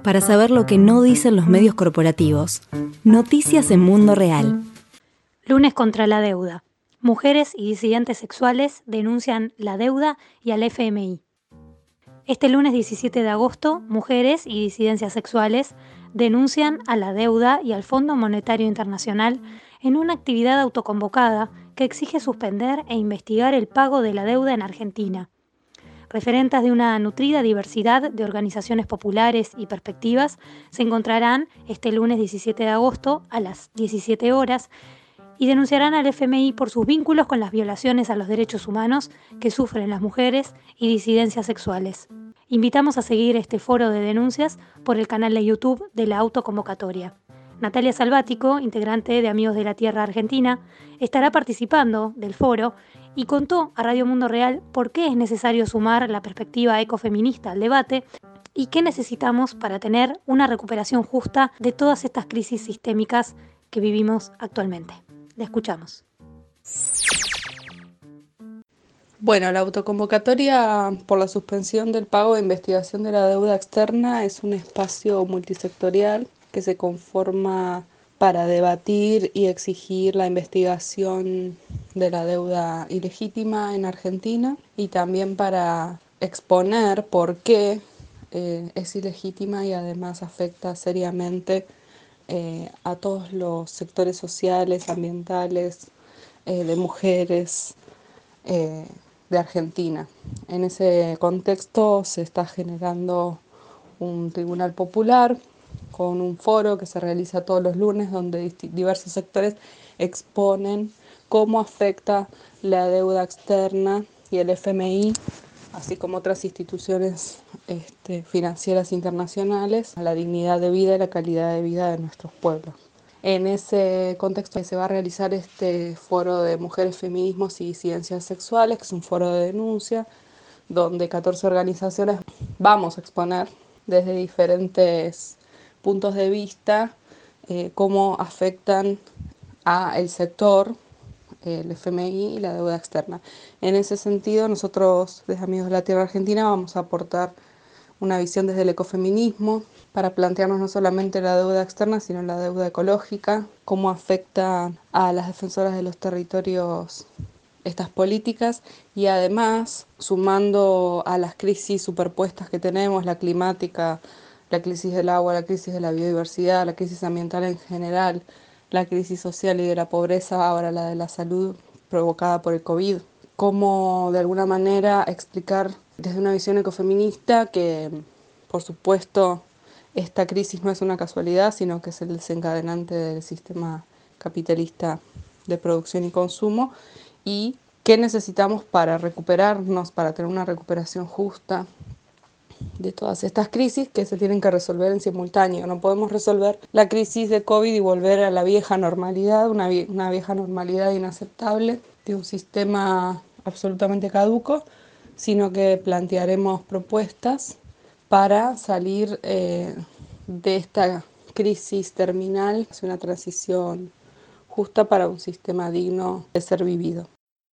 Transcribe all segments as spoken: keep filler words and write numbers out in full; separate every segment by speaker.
Speaker 1: Para saber lo que no dicen los medios corporativos. Noticias en Mundo Real.
Speaker 2: Lunes contra la deuda. Mujeres y disidentes sexuales denuncian la deuda y al F M I. Este lunes diecisiete de agosto, mujeres y disidencias sexuales denuncian a la deuda y al Fondo Monetario Internacional en una actividad autoconvocada que exige suspender e investigar el pago de la deuda en Argentina. Referentes de una nutrida diversidad de organizaciones populares y perspectivas se encontrarán este lunes diecisiete de agosto a las diecisiete horas y denunciarán al F M I por sus vínculos con las violaciones a los derechos humanos que sufren las mujeres y disidencias sexuales. Invitamos a seguir este foro de denuncias por el canal de YouTube de la autoconvocatoria. Natalia Salvático, integrante de Amigos de la Tierra Argentina, estará participando del foro y contó a Radio Mundo Real por qué es necesario sumar la perspectiva ecofeminista al debate y qué necesitamos para tener una recuperación justa de todas estas crisis sistémicas que vivimos actualmente. La escuchamos.
Speaker 3: Bueno, la autoconvocatoria por la suspensión del pago de investigación de la deuda externa es un espacio multisectorial que se conforma para debatir y exigir la investigación de la deuda ilegítima en Argentina y también para exponer por qué eh, es ilegítima y además afecta seriamente eh, a todos los sectores sociales, ambientales, eh, de mujeres, eh, de Argentina. En ese contexto se está generando un tribunal popular con un foro que se realiza todos los lunes donde diversos sectores exponen cómo afecta la deuda externa y el F M I, así como otras instituciones este, financieras internacionales, a la dignidad de vida y la calidad de vida de nuestros pueblos. En ese contexto se va a realizar este foro de mujeres, feminismos y disidencias sexuales, que es un foro de denuncia, donde catorce organizaciones vamos a exponer desde diferentes puntos de vista eh, cómo afectan al sector, el F M I y la deuda externa. En ese sentido, nosotros, desde Amigos de la Tierra Argentina, vamos a aportar una visión desde el ecofeminismo para plantearnos no solamente la deuda externa, sino la deuda ecológica, cómo afecta a las defensoras de los territorios estas políticas y además, sumando a las crisis superpuestas que tenemos, la climática, la crisis del agua, la crisis de la biodiversidad, la crisis ambiental en general, la crisis social y de la pobreza, ahora la de la salud provocada por el COVID, cómo de alguna manera explicar desde una visión ecofeminista que, por supuesto, esta crisis no es una casualidad, sino que es el desencadenante del sistema capitalista de producción y consumo, y qué necesitamos para recuperarnos, para tener una recuperación justa de todas estas crisis que se tienen que resolver en simultáneo. No podemos resolver la crisis de COVID y volver a la vieja normalidad, una, vie- una vieja normalidad inaceptable de un sistema absolutamente caduco, sino que plantearemos propuestas para salir eh, de esta crisis terminal hacia una transición justa para un sistema digno de ser vivido.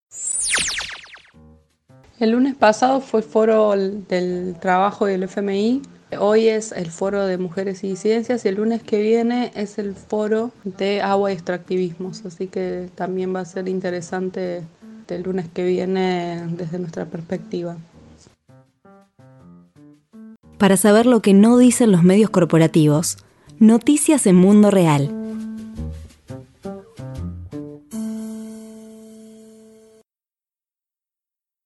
Speaker 3: El lunes pasado fue foro del trabajo y el F M I, hoy es el foro de mujeres y disidencias y el lunes que viene es el foro de agua y extractivismos, así que también va a ser interesante el lunes que viene desde nuestra perspectiva.
Speaker 1: Para saber lo que no dicen los medios corporativos. Noticias en Mundo Real.